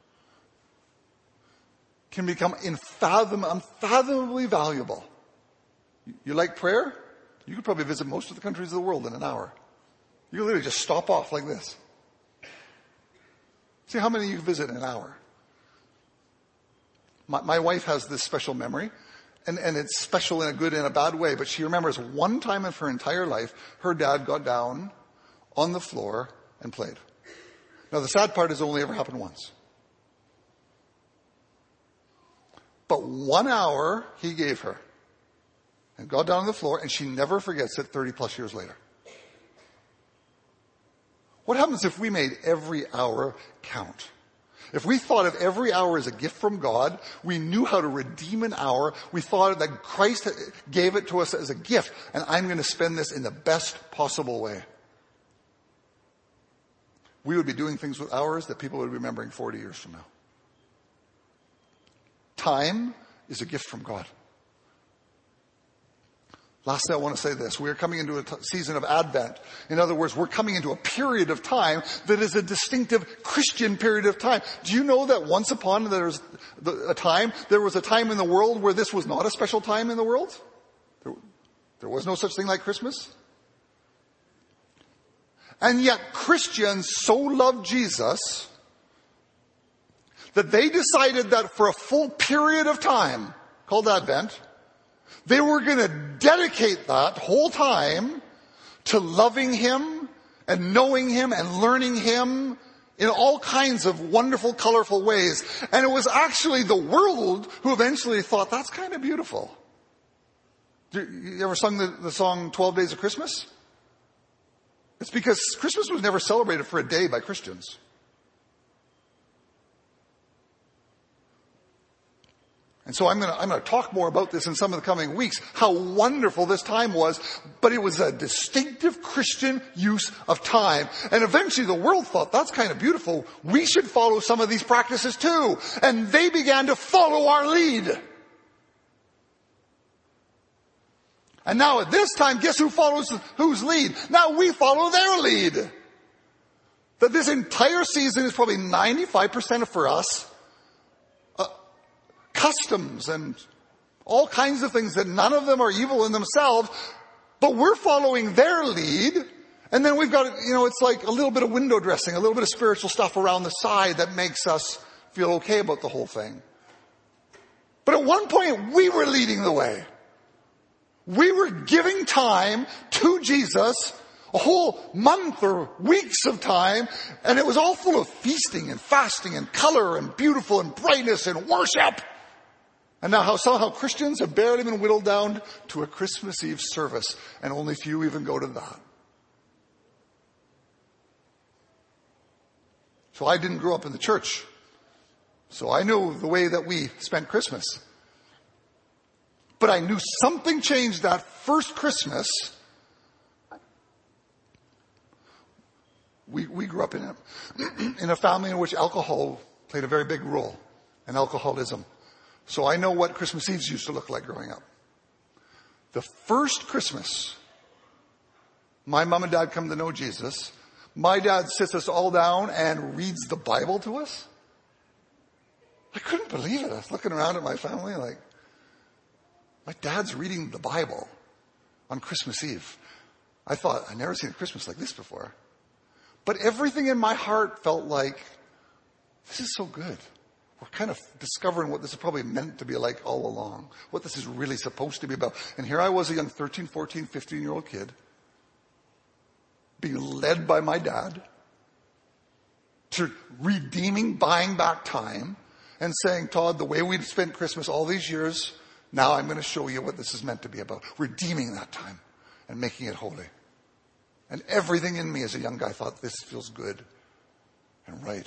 Speaker 3: can become unfathomably valuable. You like prayer? You could probably visit most of the countries of the world in an hour. You could literally just stop off like this. See how many you visit in an hour. My wife has this special memory, and it's special in a good and a bad way, but she remembers one time in her entire life, her dad got down on the floor and played. Now the sad part is it only ever happened once. But 1 hour he gave her and got down on the floor, and she never forgets it 30 plus years later. What happens if we made every hour count? If we thought of every hour as a gift from God, we knew how to redeem an hour, we thought that Christ gave it to us as a gift, and I'm going to spend this in the best possible way. We would be doing things with hours that people would be remembering 40 years from now. Time is a gift from God. Lastly, I want to say this. We are coming into a season of Advent. In other words, we're coming into a period of time that is a distinctive Christian period of time. Do you know that once upon there was a time in the world where this was not a special time in the world? There was no such thing like Christmas. And yet Christians so loved Jesus that they decided that for a full period of time, called Advent, they were going to dedicate that whole time to loving Him and knowing Him and learning Him in all kinds of wonderful, colorful ways. And it was actually the world who eventually thought, that's kind of beautiful. You ever sung the song 12 Days of Christmas? It's because Christmas was never celebrated for a day by Christians. And so I'm going to talk more about this in some of the coming weeks, how wonderful this time was, but it was a distinctive Christian use of time. And eventually the world thought, that's kind of beautiful. We should follow some of these practices too. And they began to follow our lead. And now at this time, guess who follows whose lead? Now we follow their lead. That this entire season is probably 95% for us. Customs and all kinds of things that none of them are evil in themselves, but we're following their lead. And then we've got, it's like a little bit of window dressing, a little bit of spiritual stuff around the side that makes us feel okay about the whole thing. But at one point, we were leading the way. We were giving time to Jesus, a whole month or weeks of time, and it was all full of feasting and fasting and color and beautiful and brightness and worship. And now somehow Christians have barely been whittled down to a Christmas Eve service, and only few even go to that. So I didn't grow up in the church, so I know the way that we spent Christmas. But I knew something changed that first Christmas. We grew up in a family in which alcohol played a very big role, and alcoholism. So I know what Christmas Eves used to look like growing up. The first Christmas, my mom and dad come to know Jesus. My dad sits us all down and reads the Bible to us. I couldn't believe it. I was looking around at my family like, my dad's reading the Bible on Christmas Eve. I thought, I've never seen a Christmas like this before. But everything in my heart felt like, this is so good. We're kind of discovering what this is probably meant to be like all along. What this is really supposed to be about. And here I was, a young 13, 14, 15-year-old kid, being led by my dad to buying back time, and saying, Todd, the way we'd spent Christmas all these years, Now I'm going to show you what this is meant to be about. Redeeming that time and making it holy. And everything in me as a young guy thought, this feels good and right.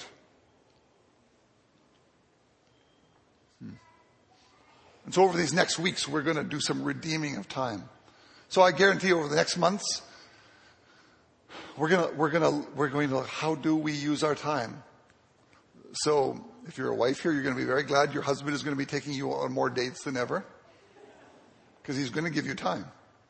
Speaker 3: And so over these next weeks, we're going to do some redeeming of time. So I guarantee you over the next months, we're going to, how do we use our time? So if you're a wife here, you're going to be very glad your husband is going to be taking you on more dates than ever, because he's going to give you time.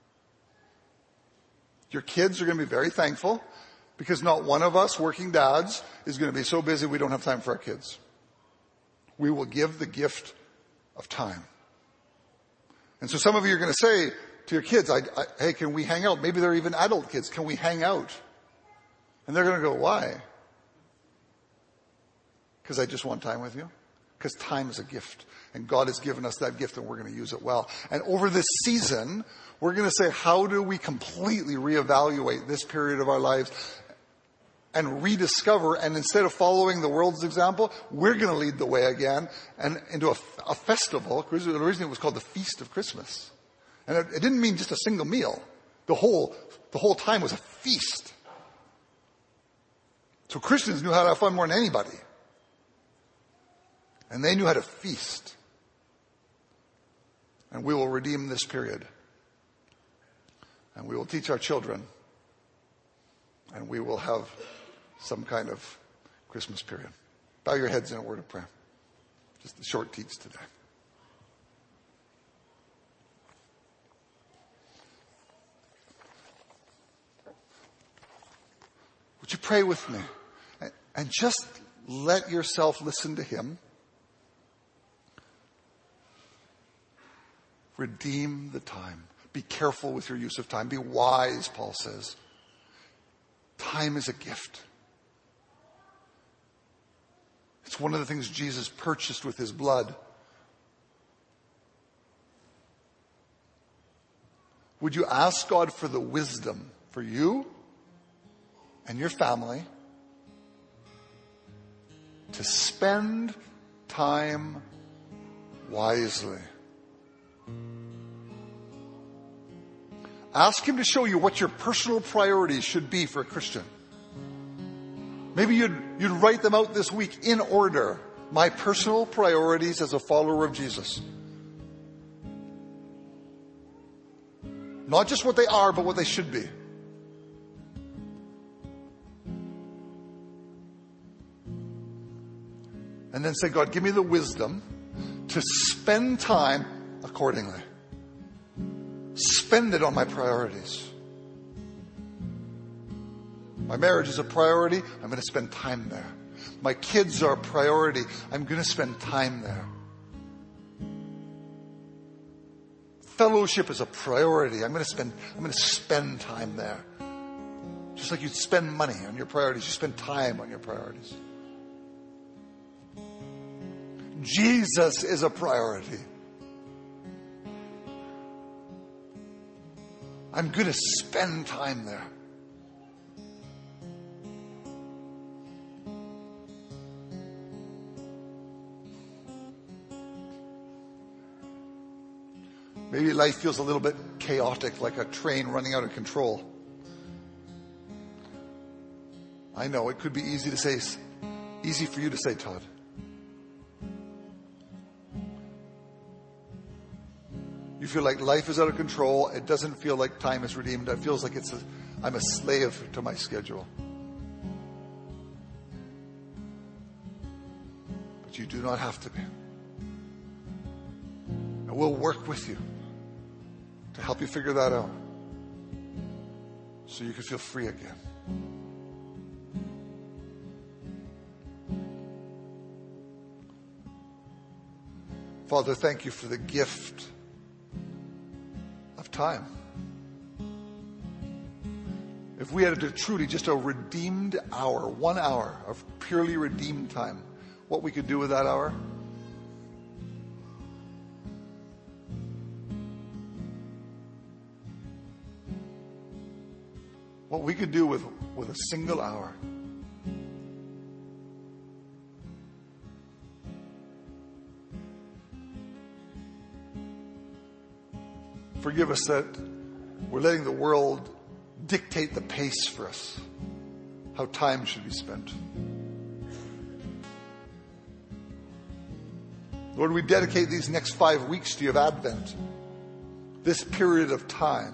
Speaker 3: Your kids are going to be very thankful, because not one of us working dads is going to be so busy we don't have time for our kids. We will give the gift of time. And so some of you are going to say to your kids, hey, can we hang out? Maybe they're even adult kids. Can we hang out? And they're going to go, why? Because I just want time with you. Because time is a gift. And God has given us that gift, and we're going to use it well. And over this season, we're going to say, how do we completely reevaluate this period of our lives and rediscover, and instead of following the world's example, we're going to lead the way again and into a festival. Originally it was called the Feast of Christmas. And it didn't mean just a single meal. The whole time was a feast. So Christians knew how to have fun more than anybody. And they knew how to feast. And we will redeem this period. And we will teach our children. And we will have some kind of Christmas period. Bow your heads in a word of prayer. Just a short teach today. Would you pray with me? And just let yourself listen to him. Redeem the time. Be careful with your use of time. Be wise, Paul says. Time is a gift. It's one of the things Jesus purchased with his blood. Would you ask God for the wisdom for you and your family to spend time wisely? Ask him to show you what your personal priorities should be for a Christian. Maybe you'd write them out this week in order. My personal priorities as a follower of Jesus. Not just what they are, but what they should be. And then say, God, give me the wisdom to spend time accordingly. Spend it on my priorities. My marriage is a priority. I'm going to spend time there. My kids are a priority. I'm going to spend time there. Fellowship is a priority. I'm going to spend time there. Just like you spend money on your priorities, you spend time on your priorities. Jesus is a priority. I'm going to spend time there. Maybe life feels a little bit chaotic, like a train running out of control. I know it could be easy for you to say, Todd. You feel like life is out of control. It doesn't feel like time is redeemed. It feels like I'm a slave to my schedule. But you do not have to be. And we'll work with you to help you figure that out so you can feel free again. Father, thank you for the gift of time. If we had truly just a redeemed hour, 1 hour of purely redeemed time, what we could do with that hour? What we could do with a single hour. Forgive us that we're letting the world dictate the pace for us, how time should be spent. Lord, we dedicate these next 5 weeks to you of Advent, this period of time.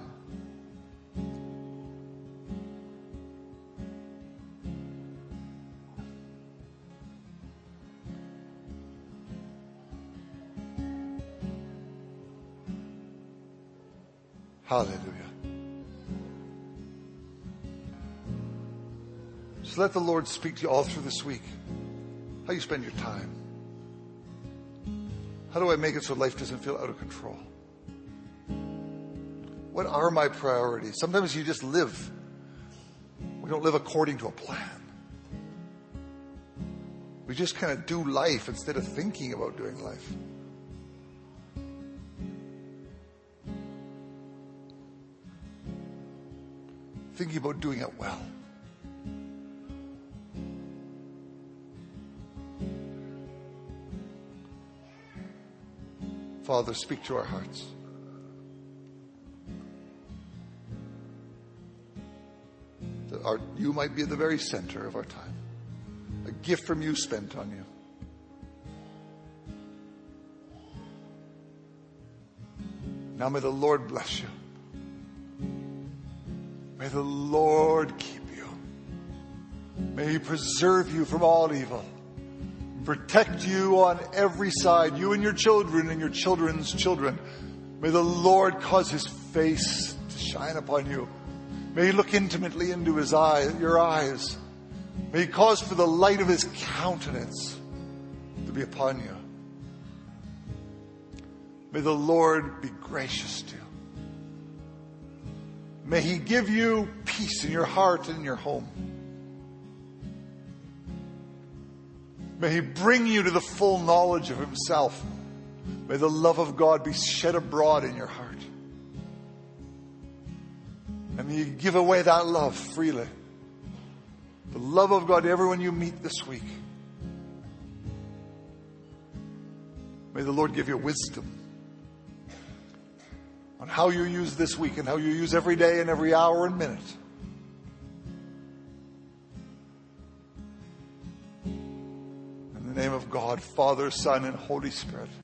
Speaker 3: Hallelujah. So let the Lord speak to you all through this week. How you spend your time. How do I make it so life doesn't feel out of control? What are my priorities? Sometimes you just live. We don't live according to a plan. We just kind of do life instead of thinking about doing life. Thinking about doing it well. Father, speak to our hearts. That you might be at the very center of our time. A gift from you spent on you. Now may the Lord bless you. May the Lord keep you. May He preserve you from all evil. Protect you on every side, you and your children and your children's children. May the Lord cause His face to shine upon you. May He look intimately into your eyes. May He cause for the light of His countenance to be upon you. May the Lord be gracious to you. May He give you peace in your heart and in your home. May He bring you to the full knowledge of Himself. May the love of God be shed abroad in your heart. And may you give away that love freely. The love of God to everyone you meet this week. May the Lord give you wisdom on how you use this week and how you use every day and every hour and minute. In the name of God, Father, Son, and Holy Spirit.